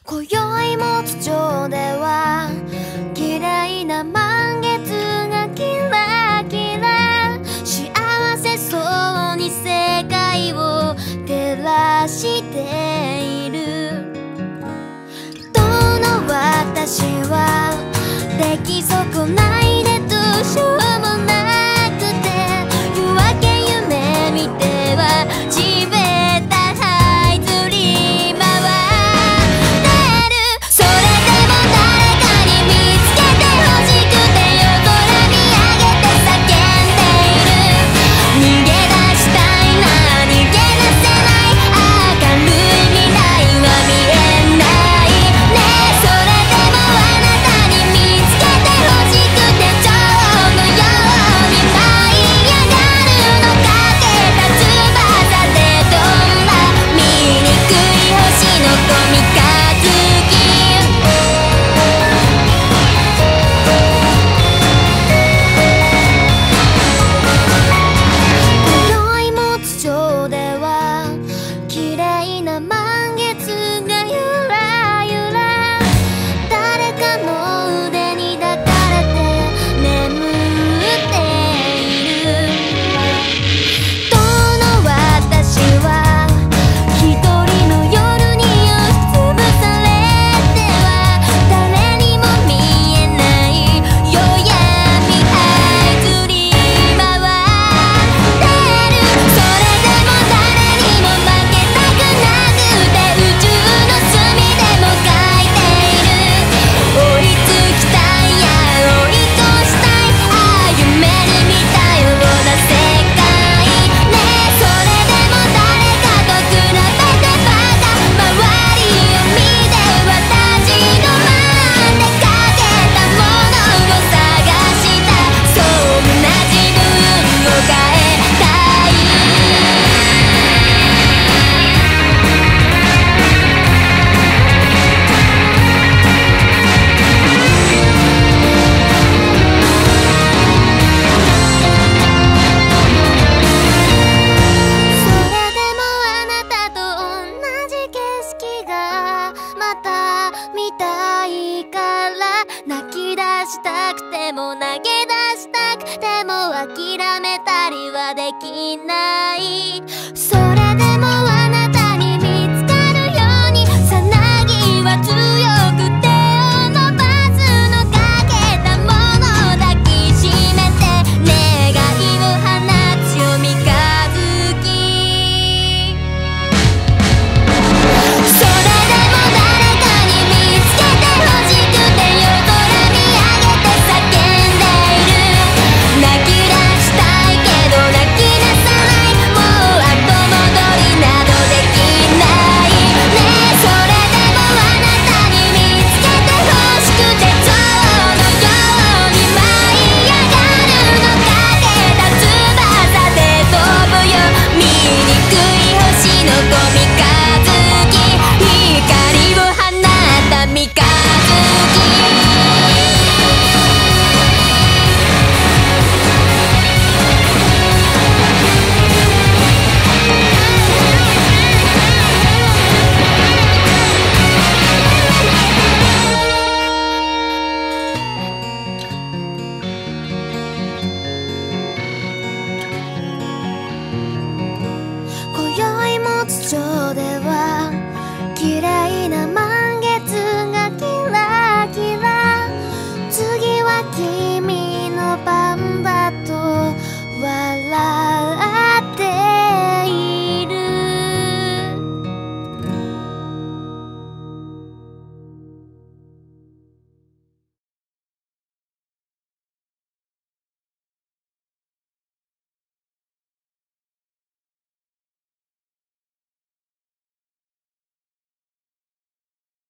今宵も津町では綺麗な満月がキラキラ幸せそうに世界を照らしている。どの私は出来損ないでどうしようもなくて、夜明け夢見ては地べた這いずり回ってる。それでも誰かに見つけてほしくて夜空見上げて叫んでいる。逃げ出したいな逃げ出せない明るい未来は見えないね。それでもあなたに見つけてほしくて蝶のように舞い上がるの。かけた翼で飛んだ醜い星の子三日月。今宵も津町では綺麗な満月がゆらゆら誰かの腕に抱かれて眠っている。どの私は一人の夜に押しつぶされては誰にも見えない夜闇這いずり回ってる。それでも誰にも負けたくなくて宇宙の隅でも書いている。追いつきたいや追い越したい夢に見たような世界ね。それでも誰かと比べてバカ周りを見て私のまでかけたものを探した。そんな自分を変えたい。それでもあなたと同じ景色がまた見たいから泣き出したくても投げ出したくても諦めたりはできない。